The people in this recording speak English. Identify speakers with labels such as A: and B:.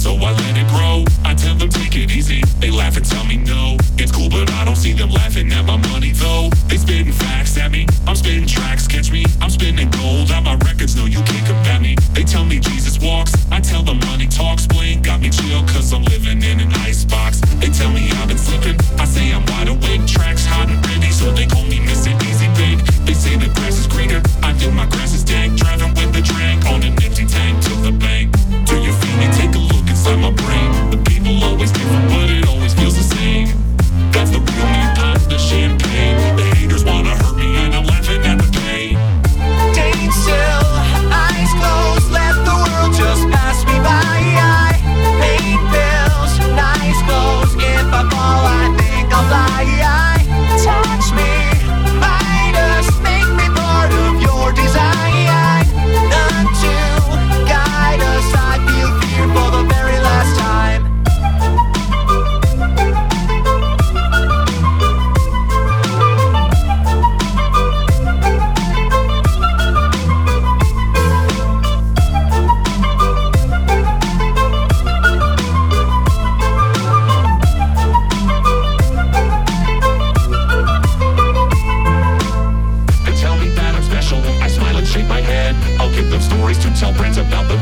A: so I let it grow. I tell them take it easy, they laugh and tell me no. It's cool but I don't see them laughing at my money though. They spitting facts at me, I'm spitting tracks, catch me. I'm spinning gold on my records, no you can't combat me. They tell me Jesus walks, I tell them money talks. Blink got me chill cause I'm living in an icebox. They tell me I've been sleeping, I say I'm wide awake. Tracks hot and ready, so they call me Mr. Easy Bake. They say the grass is greener, I think my grass is dank. Driving with the drink on an empty tank to the bank. Do you feel me? Take a look inside my brain. The people always different, but it always feels the same. That's the real me, pop the champagne. The haters wanna hurt me and I'm laughing at the pain.
B: Staying still, eyes closed, let the world just pass me by. I paid bills, nice clothes. If I fall, I think I'll fly. Touch me, Midas, make me part of your design. None to guide us, I feel fear for the very last time.
A: They tell me that I'm special, I smile and shake my head. I'll give them stories to tell friends about the